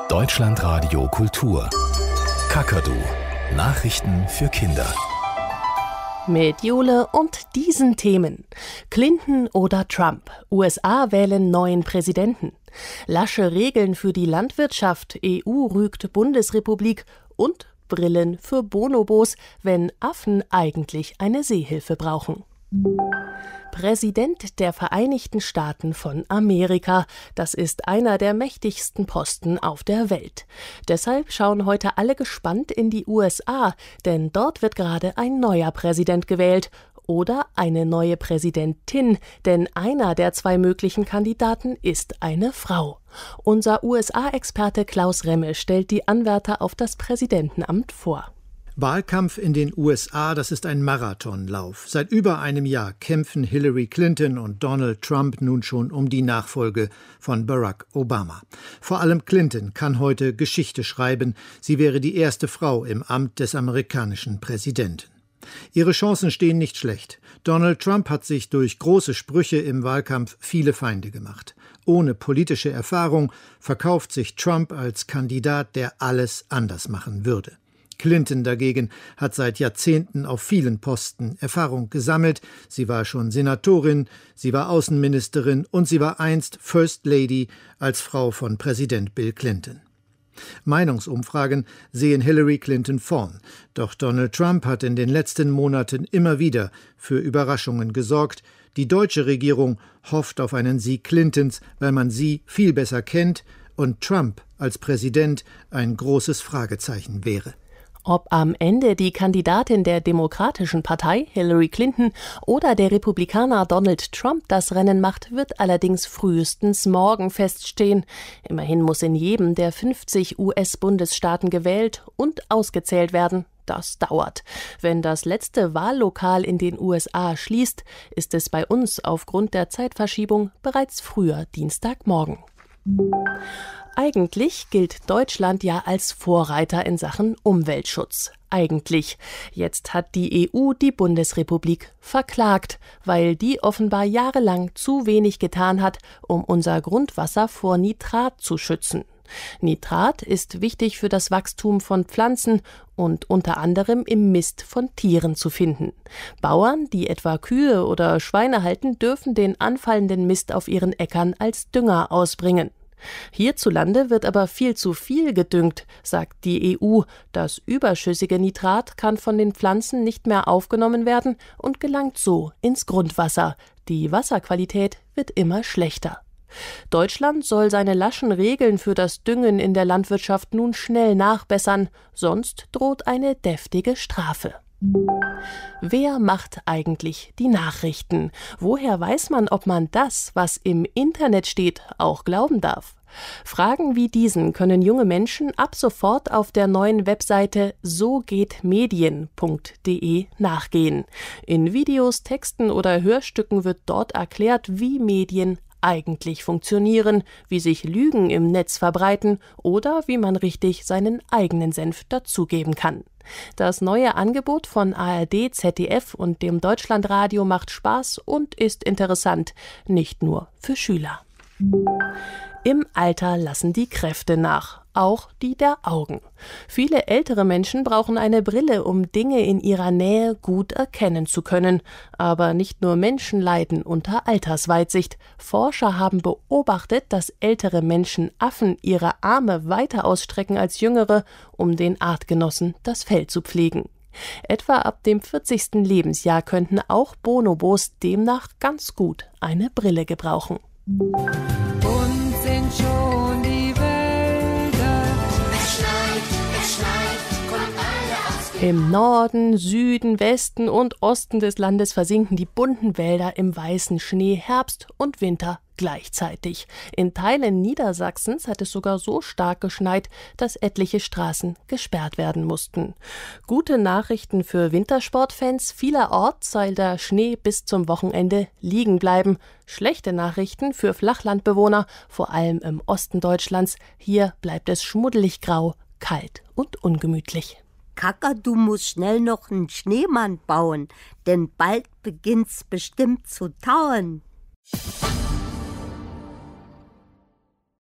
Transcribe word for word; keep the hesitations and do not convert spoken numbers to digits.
Deutschlandradio Kultur. Kakadu. Nachrichten für Kinder. Mit Jule und diesen Themen. Clinton oder Trump? U S A wählen neuen Präsidenten. Lasche Regeln für die Landwirtschaft. E U rügt Bundesrepublik. Und Brillen für Bonobos, wenn Affen eigentlich eine Sehhilfe brauchen. Präsident der Vereinigten Staaten von Amerika. Das ist einer der mächtigsten Posten auf der Welt. Deshalb schauen heute alle gespannt in die U S A, denn dort wird gerade ein neuer Präsident gewählt. Oder eine neue Präsidentin, denn einer der zwei möglichen Kandidaten ist eine Frau. Unser U S A-Experte Klaus Remme stellt die Anwärter auf das Präsidentenamt vor. Wahlkampf in den U S A, das ist ein Marathonlauf. Seit über einem Jahr kämpfen Hillary Clinton und Donald Trump nun schon um die Nachfolge von Barack Obama. Vor allem Clinton kann heute Geschichte schreiben. Sie wäre die erste Frau im Amt des amerikanischen Präsidenten. Ihre Chancen stehen nicht schlecht. Donald Trump hat sich durch große Sprüche im Wahlkampf viele Feinde gemacht. Ohne politische Erfahrung verkauft sich Trump als Kandidat, der alles anders machen würde. Clinton dagegen hat seit Jahrzehnten auf vielen Posten Erfahrung gesammelt. Sie war schon Senatorin, sie war Außenministerin und sie war einst First Lady als Frau von Präsident Bill Clinton. Meinungsumfragen sehen Hillary Clinton vorn. Doch Donald Trump hat in den letzten Monaten immer wieder für Überraschungen gesorgt. Die deutsche Regierung hofft auf einen Sieg Clintons, weil man sie viel besser kennt und Trump als Präsident ein großes Fragezeichen wäre. Ob am Ende die Kandidatin der Demokratischen Partei, Hillary Clinton, oder der Republikaner Donald Trump das Rennen macht, wird allerdings frühestens morgen feststehen. Immerhin muss in jedem der fünfzig U S-Bundesstaaten gewählt und ausgezählt werden. Das dauert. Wenn das letzte Wahllokal in den U S A schließt, ist es bei uns aufgrund der Zeitverschiebung bereits früher Dienstagmorgen. Eigentlich gilt Deutschland ja als Vorreiter in Sachen Umweltschutz. Eigentlich. Jetzt hat die E U die Bundesrepublik verklagt, weil die offenbar jahrelang zu wenig getan hat, um unser Grundwasser vor Nitrat zu schützen. Nitrat ist wichtig für das Wachstum von Pflanzen und unter anderem im Mist von Tieren zu finden. Bauern, die etwa Kühe oder Schweine halten, dürfen den anfallenden Mist auf ihren Äckern als Dünger ausbringen. Hierzulande wird aber viel zu viel gedüngt, sagt die E U. Das überschüssige Nitrat kann von den Pflanzen nicht mehr aufgenommen werden und gelangt so ins Grundwasser. Die Wasserqualität wird immer schlechter. Deutschland soll seine laschen Regeln für das Düngen in der Landwirtschaft nun schnell nachbessern, sonst droht eine deftige Strafe. Wer macht eigentlich die Nachrichten? Woher weiß man, ob man das, was im Internet steht, auch glauben darf? Fragen wie diesen können junge Menschen ab sofort auf der neuen Webseite so geht medien punkt de nachgehen. In Videos, Texten oder Hörstücken wird dort erklärt, wie Medien eigentlich funktionieren, wie sich Lügen im Netz verbreiten oder wie man richtig seinen eigenen Senf dazugeben kann. Das neue Angebot von A R D, Z D F und dem Deutschlandradio macht Spaß und ist interessant, nicht nur für Schüler. Im Alter lassen die Kräfte nach, auch die der Augen. Viele ältere Menschen brauchen eine Brille, um Dinge in ihrer Nähe gut erkennen zu können. Aber nicht nur Menschen leiden unter Altersweitsicht. Forscher haben beobachtet, dass ältere Menschen Affen ihre Arme weiter ausstrecken als jüngere, um den Artgenossen das Fell zu pflegen. Etwa ab dem vierzigsten Lebensjahr könnten auch Bonobos demnach ganz gut eine Brille gebrauchen. Bunt sind schon die Wälder. Es schneit, es schneit, kommt alle aus dem Im Norden, Süden, Westen und Osten des Landes versinken die bunten Wälder im weißen Schnee, Herbst und Winter gleichzeitig. In Teilen Niedersachsens hat es sogar so stark geschneit, dass etliche Straßen gesperrt werden mussten. Gute Nachrichten für Wintersportfans. Vielerorts soll der Schnee bis zum Wochenende liegen bleiben. Schlechte Nachrichten für Flachlandbewohner, vor allem im Osten Deutschlands. Hier bleibt es schmuddelig grau, kalt und ungemütlich. Kakadu muss schnell noch einen Schneemann bauen, denn bald beginnt's bestimmt zu tauen.